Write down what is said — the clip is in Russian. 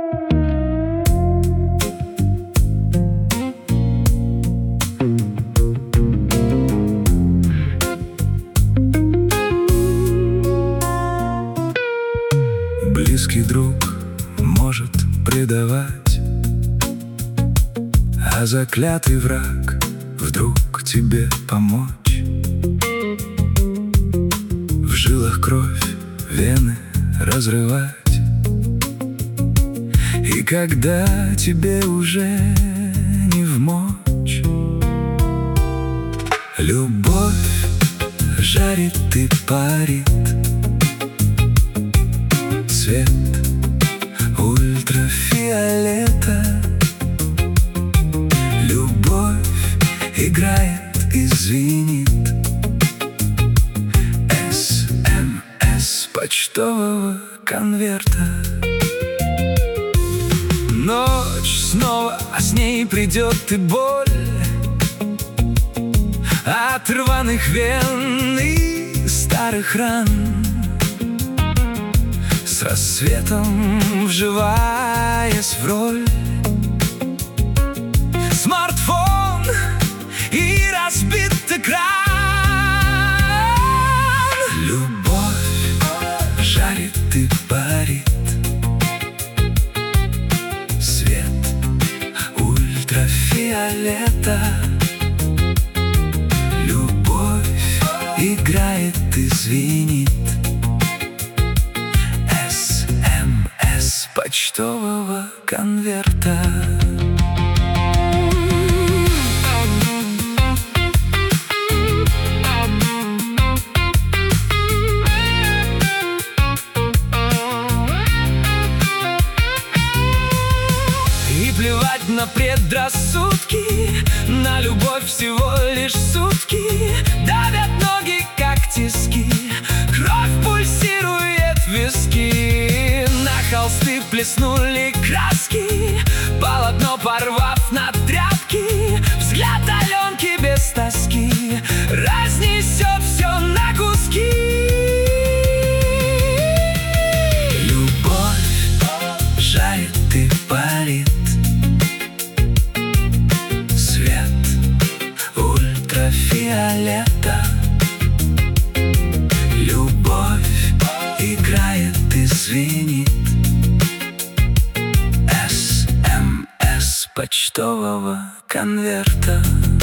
Близкий друг может предавать, а заклятый враг вдруг тебе помочь. В жилах кровь, вены разрывать, и когда тебе уже не вмочь, любовь жарит и парит. Цвет ультрафиолета. Любовь играет и звенит. СМС почтового конверта. Ночь снова, а с ней придет и боль от рваных вен и старых ран. С рассветом вживаясь в роль, смартфон и разбит экран. Любовь жарит и парит. Свет ультрафиолета. Любовь играет и звенит. Почтового конверта. И плевать на предрассудки, на любовь всего лишь сутки. Давят ноги, как тиски, кровь пульсирует в виски. На холсты плеснули краски, полотно порвав на тряпки. Взгляд Аленки без тоски разнесет все на куски. Любовь жарит и парит. Свет ультрафиолета. Любовь играет и звенит. СМС почтового конверта.